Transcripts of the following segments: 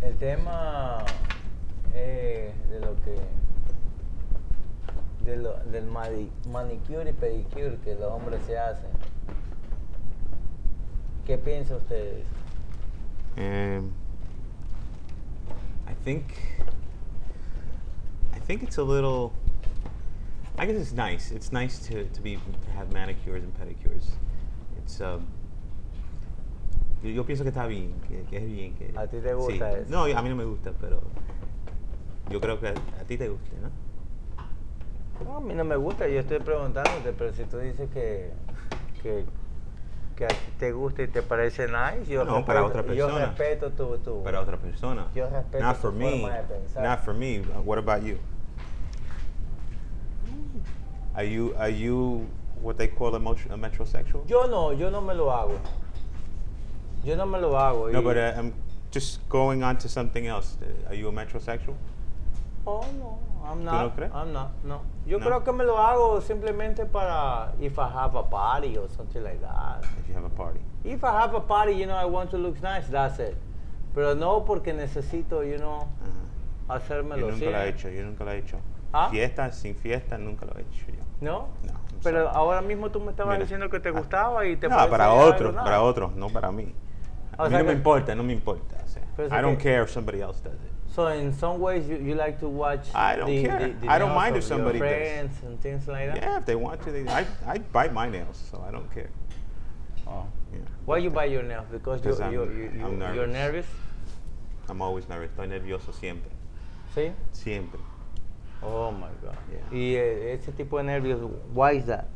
El tema de lo que del manicure y pedicure que los hombres se hacen. ¿Qué piensa usted? I think it's a little. I guess it's nice. It's nice to have manicures and pedicures. It's yo pienso que está bien, que es bien. Que, ¿A ti te gusta sí. eso? No, a mí no me gusta, pero yo creo que a ti te guste, ¿no? No, a mí no me gusta, yo estoy preguntándote, pero si tú dices que a ti te gusta y te parece nice, yo No, respeto, para otra persona. Yo respeto tu Para otra persona. Yo respeto Not tu for me. forma de pensar. Not for me. What about you? Are you what they call a metrosexual? Yo no me lo hago. Yo no me lo hago. No, but I'm just going on to something else. Are you a metrosexual? Oh, no, I'm ¿Tú not. no crees? I'm not, no. Yo No? creo que me lo hago simplemente para if I have a party or something like that. If you have a party. If I have a party, I want to look nice, that's it. Pero no porque necesito, Ajá. hacérmelo Yo nunca lo he siempre. hecho, yo nunca lo he hecho. ¿Ah? Fiesta, sin fiesta, nunca lo he hecho yo. ¿No? No, I'm Pero sorry. ahora mismo tú me estabas Mira. diciendo que te gustaba y te No, parece para algo otros, nice. para otros, no para mí. O A mí sea no me que- importa, no me importa. O sea, Pero es I don't que- care if somebody else does it. So in some ways you like to watch I don't care. I don't nails mind if of your somebody does. friends and things like that? Yeah, if they want to, I bite my nails, so I don't care. Oh. Yeah. Why you bite your nails? Because I'm you're nervous. nervous? I'm always nervous. Estoy nervioso siempre. ¿Sí? Siempre. Oh my God. Yeah. Y ese tipo de nervios, why is that?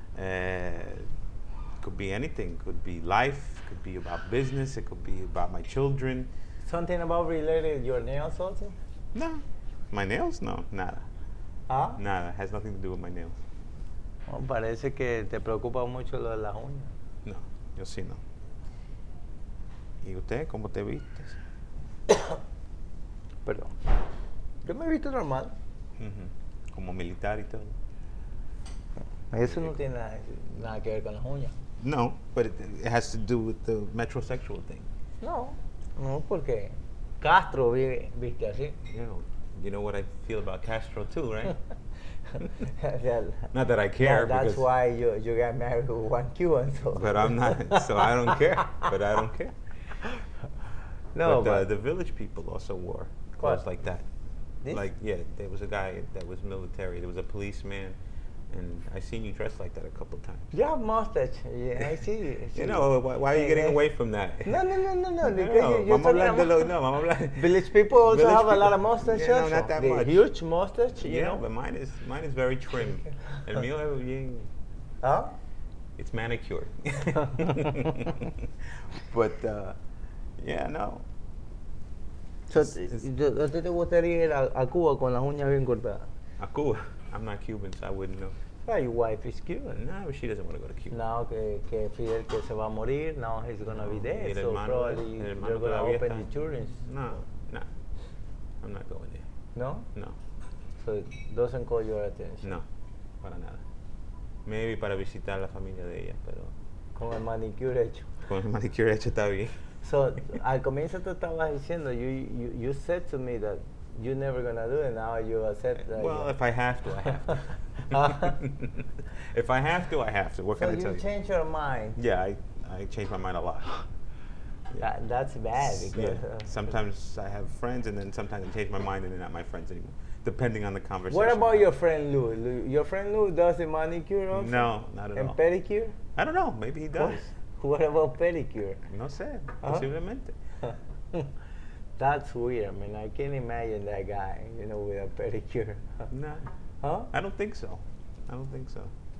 Could be anything. Could be life. Could be about business. It could be about my children. Something about related your nails also? No. My nails? No, nada. ¿Ah? Nada. Has nothing to do with my nails. Oh, parece que te preocupa mucho lo de las uñas. No, yo sí no. ¿Y usted cómo te vistes? Perdón. Yo me he visto normal. Ujú. Como militar y todo. Eso no tiene nada que ver con las uñas. No, but it has to do with the metrosexual thing. No, porque Castro viste así. You know what I feel about Castro too, right? That- Not that I care, that's because, why you got married with one Cuban. So. but I'm not, so I don't care. But I don't care. No, but the village people also wore clothes What? like that. This? Like, yeah, there was a guy that was military. There was a policeman, and I seen you dressed like that a couple times. you have mustache. Yeah, I see. You know, why are you getting away from that? No. No, Because you're vamos a talking hablar de about- lo, no, vamos a hablar. Village people also Village have a lot people- of mustache. Yeah, no, also. not that The much. huge mustache, you Yeah, know. but mine is very trim. El mío es bien. Huh? It's manicured. But yeah, no. So, ¿a ti te gustaría ir a Cuba con las uñas bien cortadas? A Cuba. I'm not Cuban, so I wouldn't know. Yeah, your wife is Cuban. No, but she doesn't want to go to Cuba. Now que Fidel que se va a morir, now he's gonna be Y dead, el so hermano, probably el hermano you're gonna todavía open está. the insurance. No, I'm not going there. No? No, So it doesn't call your attention. no, para nada. Maybe para visitar la familia de ella, pero Con el manicure hecho. con el manicure hecho está bien. So, al comienzo tú estabas diciendo, you said to me that you're never gonna do it, now you accept that. Well, if I have to, I have to. If I have to, I have to. What So can I tell you you? change your mind. Yeah, I change my mind a lot. That's bad because Yeah. Sometimes I have friends, and then sometimes I change my mind, and they're not my friends anymore, depending on the conversation. what about your friend Lou? Your friend Lou does the manicure also? No, not at And all. pedicure? I don't know. Maybe he does. What about pedicure? No sé. Uh-huh. Posiblemente. That's weird, man. I can't imagine that guy, with a pedicure. No, Huh? I don't think so. I don't think so.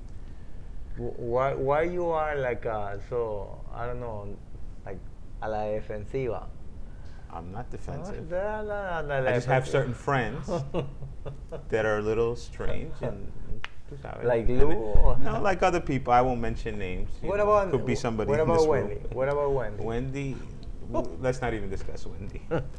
Why you are like so, I don't know, like a la defensiva? I'm not defensive. I I just have certain friends that are a little strange and. tú sabes, Like and Lou it- or- No, like other people. I won't mention names. you What know. about Could be somebody. What in about this Wendy? room. What about Wendy? Wendy. Let's not even discuss Wendy.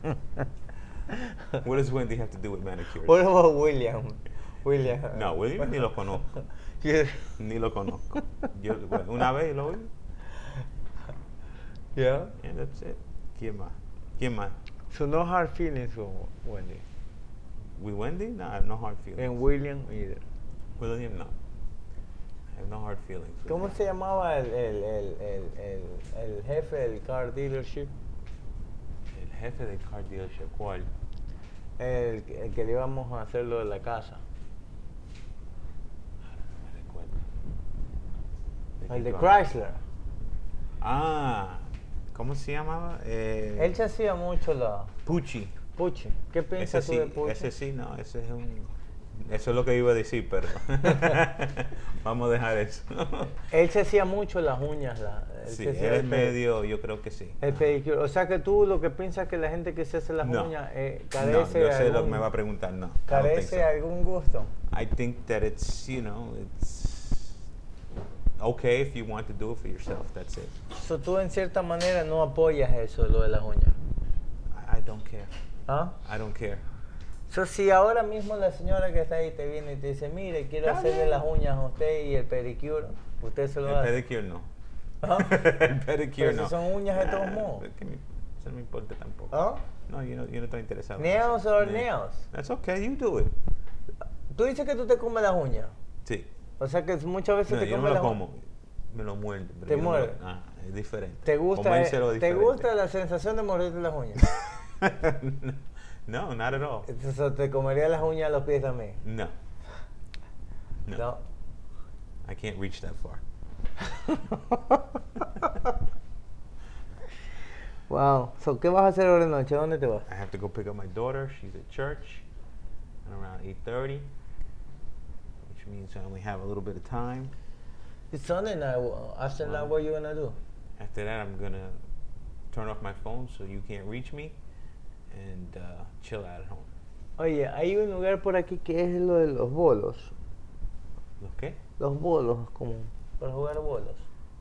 What does Wendy have to do with manicures? What about William? William. No, William ni lo conozco. Yeah. Ni lo conozco. Bueno, una vez lo vi. Yeah. And that's it. ¿Quién más? ¿Quién más? So no hard feelings with Wendy. With Wendy, no, I have no hard feelings. And William either. William, no. I have no hard feelings. with ¿Cómo him. se llamaba el jefe del car dealership? El jefe del car dealership, ¿cuál? El que le íbamos a hacer lo de la casa. No me recuerdo. El de qué Chrysler. Ah, ¿cómo se llamaba? Él se hacía mucho la Pucci. Pucci. ¿Qué Ese piensas tú sí, de Pucci? ese sí, no, ese es un... Eso es lo que iba a decir, pero vamos a dejar eso. Él se hacía mucho las uñas. Él Sí, se hacía él es el medio, yo creo que sí. el pedicure. O sea que tú lo que piensas que la gente que se hace las No. uñas No, carece yo de sé lo que algún, me va a preguntar, no. carece de algún gusto. I think that it's, it's okay if you want to do it for yourself, that's it. So, tú en cierta manera no apoyas eso, lo de las uñas. I don't care. ¿Ah? I don't care. So, si ahora mismo la señora que está ahí te viene y te dice, mire, quiero Está hacerle bien. las uñas a usted y el pedicure, usted se lo El hace. pedicure no. ¿Ah? El pedicure Pero no. si son uñas de todos Nah, modos. es que eso no me importa tampoco. ¿Ah? No, yo no estoy interesado. en Nails eso. or Nah. nails? That's okay, you do it. Tú dices que tú te comes las uñas. Sí. O sea que muchas veces No, te yo no comes lo las como. Me lo muerdo. pero ¿Te yo no me lo- muerde? es diferente. ¿Te gusta, Comérselo ¿Te diferente. gusta la sensación de morderte las uñas? No, not at all. Entonces, ¿te comerías las uñas a los pies también? No. No. No. I can't reach that far. Wow. So, ¿qué vas a hacer ahora de noche? ¿Dónde te vas? I have to go pick up my daughter. She's at church around 8:30, which means I only have a little bit of time. It's Sunday night. After that, what are you gonna do? After that, I'm gonna turn off my phone so you can't reach me and chill out at home. Oye, hay un lugar por aquí que es lo de los bolos. ¿Los qué? Los bolos, como para jugar bolos.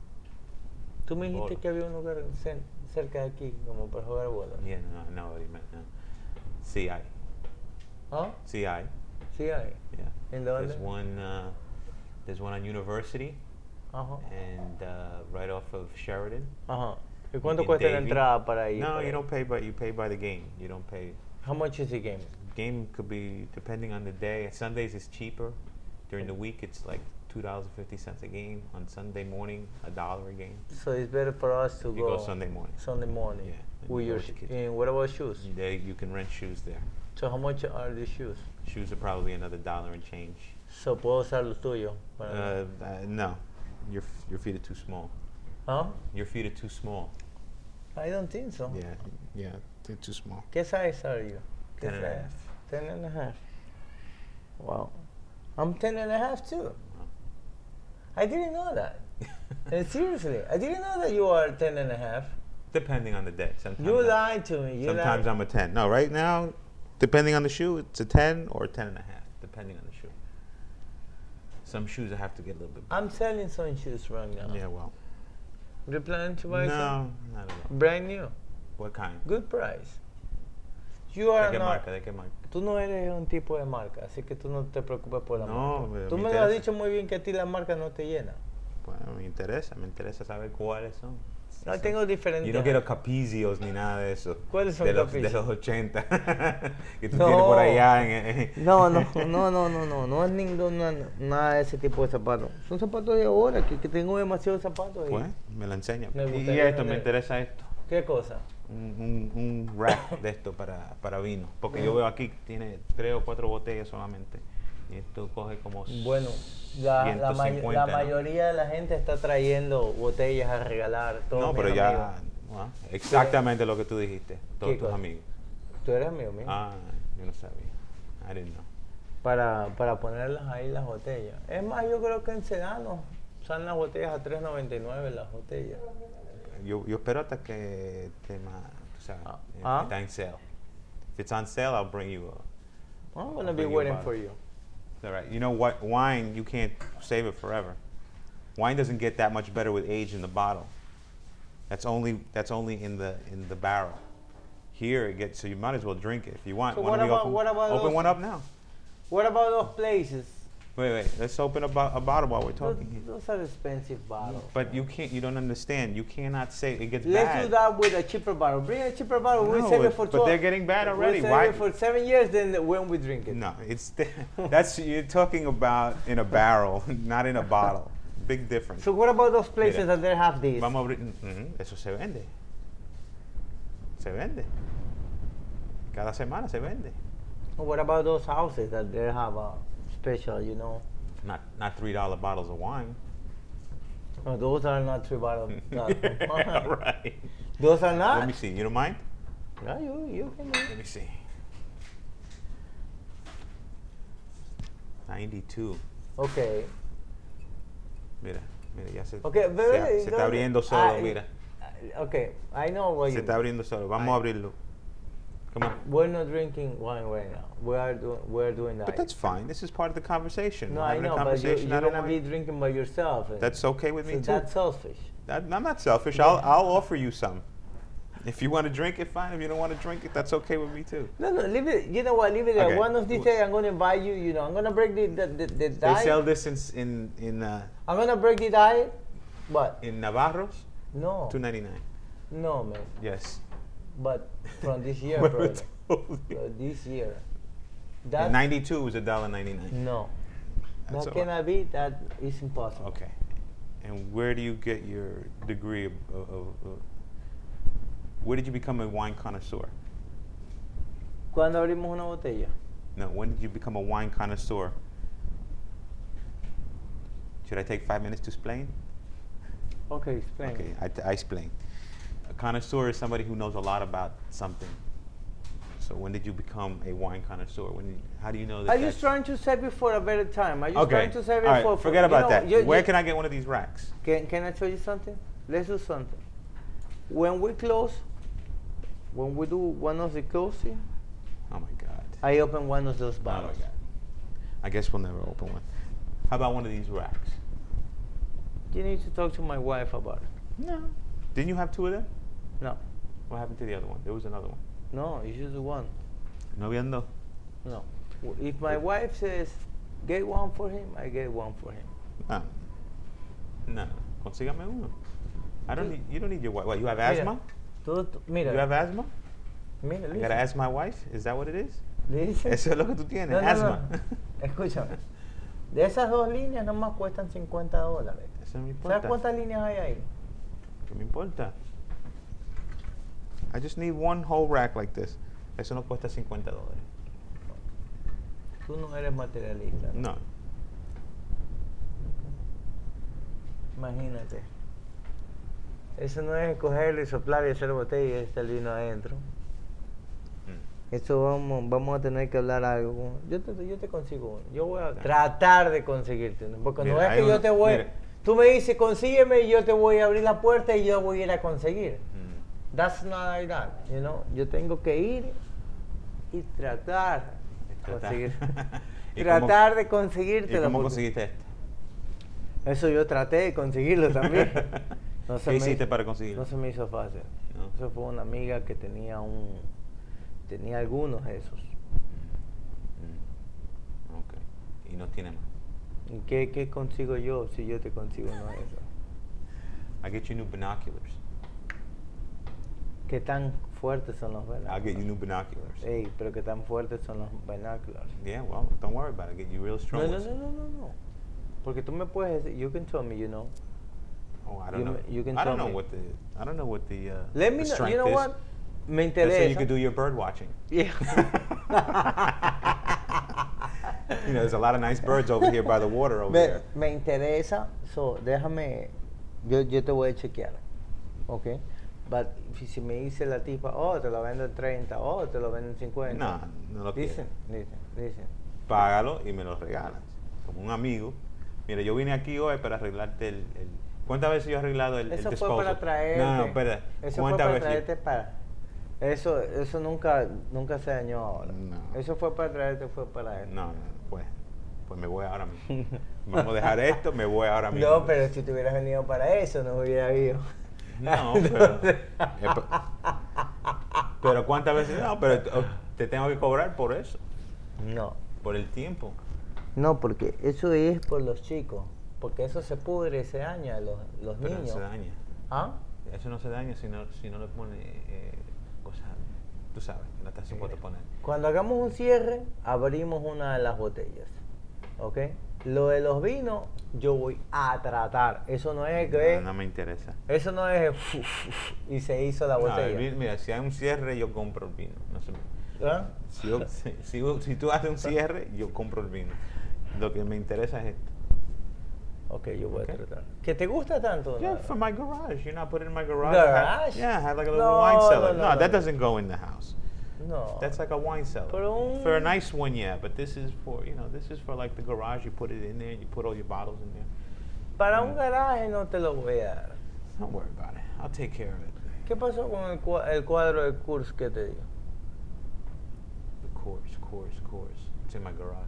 Tú me dijiste Bolos. que había un lugar cerca de aquí, como para jugar bolos. Yeah, no, what he meant. No. CI. ¿Ah? CI. Sí hay. Yeah. ¿En dónde? There's one on University Ajá. and right off of Sheridan. Ajá. ¿Y cuánto in cuesta la Davie. entrada para ir? No, para you ir? don't pay by you pay by the game. You don't pay. How much is the game? Game could be depending on the day. Sundays is cheaper. During the week, it's like $2.50 a game. On Sunday morning, $1 a game. So it's better for us to You go Sunday morning. Sunday morning. Yeah, and With you go your with the kids. and what about shoes? There you can rent shoes there. So how much are the shoes? Shoes are probably another $1 and change. So puedo usar los tuyos. No, your feet are too small. ¿Ah? Your feet are too small. I don't think so. Yeah, they're too small. ¿Qué size are you? 10 and a half. 10 and a half. Wow. I'm 10 and a half too. I didn't know that. Seriously, I didn't know that you are 10 and a half. Depending on the day. Sometimes You I'm- lied to me. Sometimes I'm a 10. No, right now, depending on the shoe, it's a 10 or a 10 and a half, depending on the shoe. Some shoes I have to get a little bit I'm selling some shoes right now. Yeah, well. You planning to buy some? No, not at all. Brand new. What kind? Good price. You ¿De are qué not. marca? ¿De qué marca? Tú no eres un tipo de marca, así que tú no te preocupes por la No, marca. me Tú me lo has interesa. dicho muy bien que a ti la marca no te llena. Bueno, me interesa saber cuáles son. No tengo diferentes. Yo no quiero capizios ni nada de eso. ¿Cuáles son de los Capizios? 80. Que tú No. tienes por allá en... No es nada de ese tipo de zapatos. Son zapatos de ahora, que tengo demasiados zapatos. Pues, me lo enseña. Me Y gustaría esto, me tener- interesa esto. ¿Qué cosa? Un rack de esto para vino. Porque yo veo aquí que tiene 3 o 4 botellas solamente. Y esto coge como Bueno, la 150, ¿no? mayoría de la gente está trayendo botellas a regalar. Todos No, mis pero ya... amigos. bueno, exactamente lo que tú dijiste. Todos ¿Qué tus cosa? amigos. Tú eres amigo mío. Ah, yo no sabía. I didn't know. Para ponerlas ahí las botellas. Es más, yo creo que en Sedano salen las botellas a $3.99 las botellas. Yo espero hasta que esté más... Tú sabes, Ah. está en sale. If it's on sale, I'll bring you I'm gonna I'll be bring you a waiting bottle. for you. All right. You know what? Wine, you can't save it forever. Wine doesn't get that much better with age in the bottle. That's only in the barrel. Here it gets, so you might as well drink it if you want. So Why what don't we about open those- one up now? What about those places Wait. Let's open a bottle while we're talking here. Those are expensive bottles. But you can't. You don't understand. You cannot say it gets Let's bad. do that with a cheaper bottle. Bring a cheaper bottle. We'll No, save it for 12. but they're getting bad already. We'll Why? save it for 7 years, then when we drink it. No, that's you're talking about in a barrel, not in a bottle. Big difference. So what about those places Mira. that they have this? Vamos a abrir. Eso se vende. Se vende. Cada semana se vende. What about those houses that they have a special, you know? Not $3 bottles of wine. No, those are not 3 bottles. Right. Those are not? Let me see. You don't mind? No, you can do it. Let me see. 92. Okay. Mira, ya se, Okay, se está abriendo solo, mira. Okay, I know what Se you está abriendo solo. Vamos a abrirlo. Come on. We're not drinking wine right now. We're doing that. But that's fine. This is part of the conversation. No, We're I having a know, but conversation. you're I don't gonna be mind. drinking by yourself. That's okay with me so too. that's selfish. I'm not selfish. I'll offer you some. If you want to drink it, fine. If you don't want to drink it, that's okay with me too. No, leave it. You know what? Leave it there. Okay. One of these days, I'm gonna invite you. You know, I'm gonna break the They diet. sell this in I'm gonna break the diet. What? Navarro's, No. $2.99. No, man. Yes. But from this year, Whoever brother. told you. This year. In That '92 was $1.99. no. That's That all right. cannot be. That is impossible. Okay. And where do you get your degree where did you become a wine connoisseur? ¿Cuándo abrimos una botella? No, when did you become a wine connoisseur? Should I take 5 minutes to explain? Okay, explain. Okay, I explain. A connoisseur is somebody who knows a lot about something. So when did you become a wine connoisseur? How do you know that? Are you trying to save it for a better time? Are you Okay. trying to save it All right, for? forget you about know, that. Where can I get one of these racks? Can I show you something? Let's do something. When we close, when we do one of the closing, Oh my God. I open one of those Oh my bottles. God. I guess we'll never open one. How about one of these racks? You need to talk to my wife about it. No. Didn't you have 2 of them? No, What happened to the other one? There was another one. no, you should do one. No habían dos. No. If my wife says, get one for him, I get one for him. Ah. No. Consígame uno. I don't Sí. need. You don't need your wife. What? You have Mira, asthma? Mira, You have asthma? mira, I listen. gotta ask my wife. Is that what it is? Listen. Eso es lo que tú tienes. No, no, asthma. no. Escúchame. De esas 2 líneas nomás cuestan $50. Eso no me ¿Sabes importa. cuántas líneas hay ahí? ¿Qué me importa? I just need one whole rack like this. Eso no cuesta $50. Tú no eres materialista. No. Imagínate. Eso no es cogerlo y soplar y hacer botella y está el vino adentro. Eso vamos a tener que hablar algo. Yo te consigo uno. Yo voy a tratar de conseguirte uno. Porque Mira, no es hay que yo uno- te voy... mira. Tú me dices, consígueme y yo te voy a abrir la puerta y yo voy a ir a conseguir. That's not like that, you know. Yo tengo que ir y tratar de conseguir. ¿Y tratar de ¿Y conseguírtelo. cómo porque conseguiste esto? Eso yo traté de conseguirlo también. No se ¿Qué me hiciste hizo- para conseguirlo? No se me hizo fácil. No. Eso fue una amiga que tenía algunos de esos. Ok. Y no tiene más. ¿Y qué consigo yo si yo te consigo uno de esos? I get you new binoculars. ¿Qué tan fuertes son los I'll get you binoculars? new binoculars. Ey, pero qué tan fuertes son los binoculars. Yeah, well, don't worry about it. I'll get you real strong No. ones. Porque tú me puedes decir, you can tell me, you know. Oh, I don't You know. m- you can I don't tell know me. what the Let me the know, strength you know is. what? Me That's so interesa. you can do your bird watching. Yeah. You know, there's a lot of nice birds over here by the water over here. Me interesa, so déjame, yo te voy a chequear, ¿ok? But si me dice la tipa, oh, te lo vendo en 30, oh, te lo vendo en 50. No, no lo Listen, quiero. listen. Págalo y me lo regalas. Como un amigo. Mira, yo vine aquí hoy para arreglarte el ¿cuántas veces yo he arreglado el Eso fue disposal? para traerte. No, espera. Eso fue ¿Cuántas para veces? traerte para. Eso nunca se dañó ahora. No. Eso fue para traerte, fue para eso. No, pues me voy ahora mismo. Vamos a dejar esto, me voy ahora mismo. No, pero si te hubieras venido para eso, no hubiera habido. No, pero ¿cuántas veces? No, pero te tengo que cobrar por eso, No. por el tiempo. No, porque eso es por los chicos. Porque eso se pudre y se daña a los Pero no niños. se daña. ¿Ah? Eso no se daña si no le pone cosas, tú sabes, que no estás supuesto a poner. Cuando hagamos un cierre, abrimos una de las botellas. ¿Ok? Lo de los vinos, yo voy a tratar. Eso no es que... No me interesa. Eso no es... y se hizo la No, botella. mira, si hay un cierre, yo compro el vino. No sé. ¿Ah? Si tú haces un cierre, yo compro el vino. Lo que me interesa es esto. Ok, yo voy Okay. a tratar. ¿Que te gusta tanto? Yeah, No? for my garage. You know, I put it in my garage. Garage? I have like a little No, wine cellar. no, That no. doesn't go in the house. No. That's like a wine cellar. Pero For a nice one, yeah, but this is for, this is for like the garage. You put it in there, you put all your bottles in there. Para un garaje no te lo voy a dar. Don't worry about it. I'll take care of it. ¿Qué pasó con el cuadro de Kurz que te dio? The course. It's in my garage.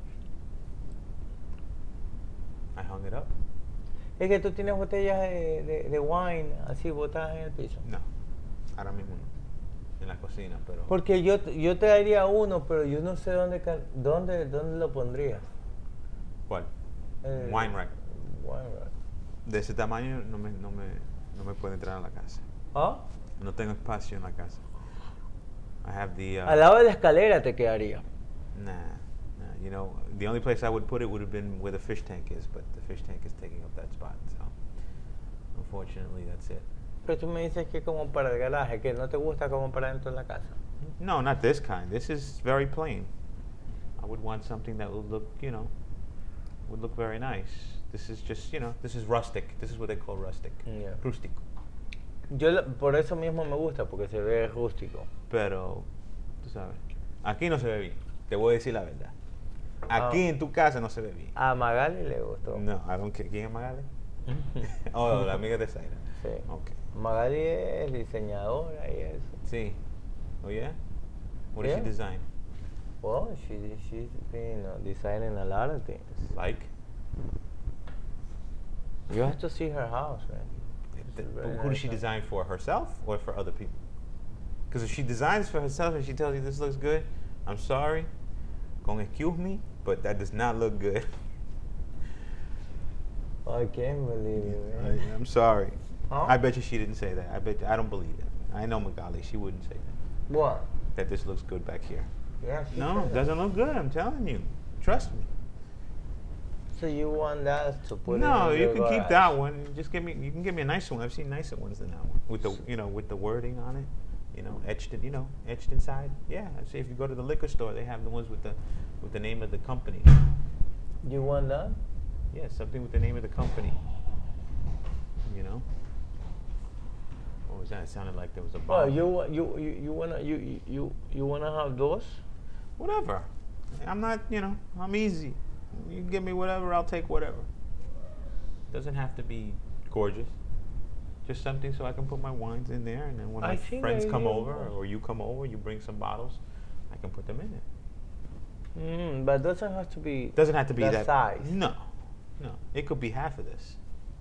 I hung it up. Es que tú tienes botellas de wine así botadas en el piso. No, ahora mismo no. En la cocina, pero... Porque yo te daría uno, pero yo no sé dónde lo pondrías. ¿Cuál? El Wine rack. Wine rack. De ese tamaño no me puede entrar a la casa. ¿Ah? No tengo espacio en la casa. I have the... Al lado de la escalera te quedaría. Nah. You know, the only place I would put it would have been where the fish tank is, but the fish tank is taking up that spot, so... Unfortunately, that's it. Pero tú me dices que como para el garaje, que no te gusta como para dentro de la casa. No, not this kind. This is very plain. I would want something that would look, would look very nice. This is just, this is rustic. This is what they call rustic. Yeah. Rústico. Por eso mismo me gusta, porque se ve rústico. Pero, tú sabes, aquí no se ve bien. Te voy a decir la verdad. Aquí en tu casa no se ve bien. A Magali le gustó. No, I don't care. ¿Quién es Magali? Oh, la amiga de Zaira. Sí. Okay. Magali es diseñadora y eso. Sí. Oh, yeah? What does she Yeah. design? Well, she's been designing a lot of things. Like? You have to see her house, man. Who does she design for? Herself or for other people? Because if she designs for herself and she tells you this looks good, I'm sorry, gonna excuse me, but that does not look good. I can't believe it, man. I'm sorry. Huh? I bet you she didn't say that. I don't believe it. I know Magali. She wouldn't say that. What? That this looks good back here. Yeah, she No, said it that. doesn't look good. I'm telling you. Trust me. So you want that to put No, in you your can keep garage. that one. You can give me a nicer one. I've seen nicer ones than that one with the with the wording on it. Etched inside. Yeah, I see if you go to the liquor store, they have the ones with the name of the company. You want that? Yeah, something with the name of the company. What was that? It sounded like there was a Oh, bomb. you wanna have those? Whatever. I'm not, I'm easy. You can give me whatever, I'll take whatever. Doesn't have to be gorgeous. Just something so I can put my wines in there, and then when I my think friends I come will. over, or you come over, you bring some bottles, I can put them in it. But doesn't have to be. Doesn't have to be that size. No. It could be half of this.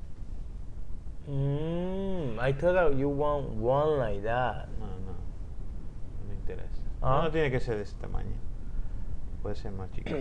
I thought you want one like that. No. No me interesa. Ah. No tiene que ser de ese tamaño. Puede ser más chico.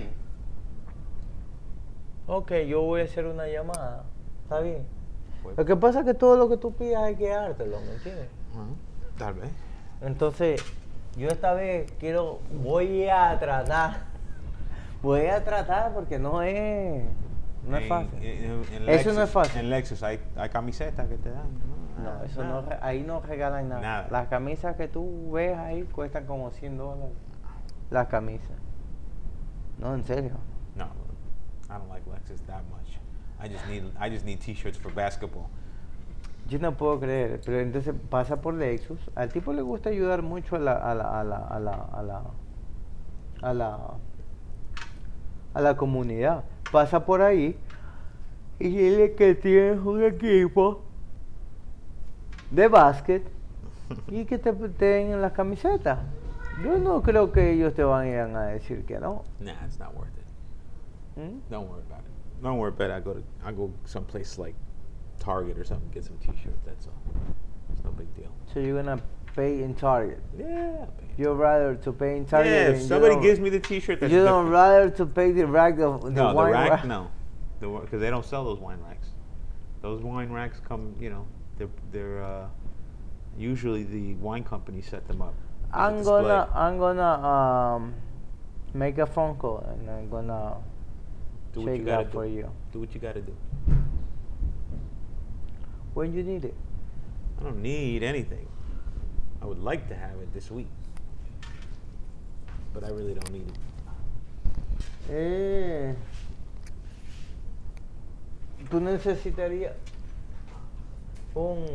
Ok, yo voy a hacer una llamada. ¿Está bien? Pues, Lo que pasa es que todo lo que tú pidas hay que dártelo, ¿me entiendes? tal vez. Entonces, yo esta vez voy a tratar. Voy a tratar porque no es fácil. En Eso no es fácil. En Lexus hay camisetas que te dan. No, eso nada. no, ahí no regalan nada. Nada. Las camisas que tú ves ahí cuestan como $100. Las camisas. No, en serio. No, I don't like Lexus that much. I just need t-shirts for basketball. Yo no puedo creer, pero entonces pasa por Lexus. Al tipo le gusta ayudar mucho a la comunidad. Pasa por ahí y dile que tienes un equipo de básquet y que te den las camisetas. Yo no creo que ellos te van a ir a decir que no. Nah, it's not worth it. ¿Mm? Don't worry about it. Don't worry about it. I go someplace like Target or something, get some t-shirts. That's all. It's no big deal. So you're gonna pay in Target. Yeah. You'd rather to pay in Target. Yeah, than if you somebody don't- gives me the T-shirt, that's you don't different. rather to pay the rack of the No, the wine rack, rack? no, because they don't sell those wine racks. Those wine racks come, you know, they're usually the wine company set them up. as a I'm display. gonna make a phone call and I'm gonna Do what check you gotta that do. for you Do what you gotta do. when you need it. I don't need anything. I would like to have it this week, but I really don't need it. Tú necesitarías un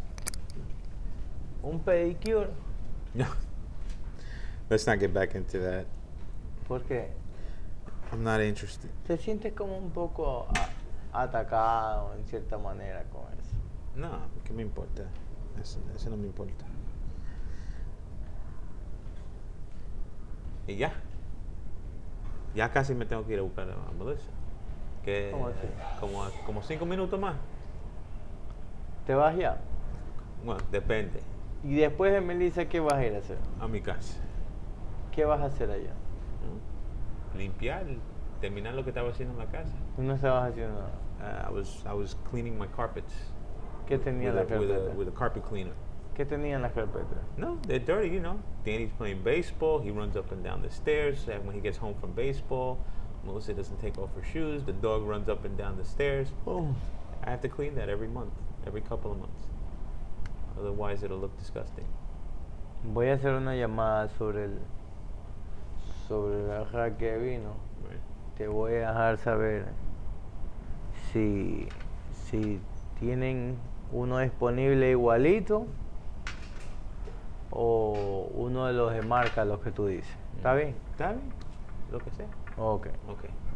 pedicure. No. Let's not get back into that. ¿Por qué? I'm not interested. Te sientes como un poco atacado en cierta manera con eso. No, ¿qué me importa? Eso no me importa. Y ya. Ya casi me tengo que ir a buscar a Melissa. Que ¿Cómo así? como 5 minutos más. ¿Te vas ya? Bueno, depende. Y después de Melissa, ¿qué vas a ir a hacer? A mi casa. ¿Qué vas a hacer allá? ¿No? Limpiar, terminar lo que estaba haciendo en la casa. Tú no estabas haciendo nada. I was cleaning my carpets. ¿Qué tenía en la carpeta? With a carpet cleaner. ¿Qué tenía en la carpeta? No, they're dirty, you know. Danny's playing baseball. He runs up and down the stairs. And when he gets home from baseball, Melissa doesn't take off her shoes. The dog runs up and down the stairs. Oh. I have to clean that every month, every couple of months. Otherwise, it'll look disgusting. Voy a hacer una llamada sobre el rack que vino. Right. Te voy a dejar saber si tienen uno disponible igualito o uno de los de marca, los que tú dices. ¿Está bien? Está bien. Lo que sea. Ok. Okay.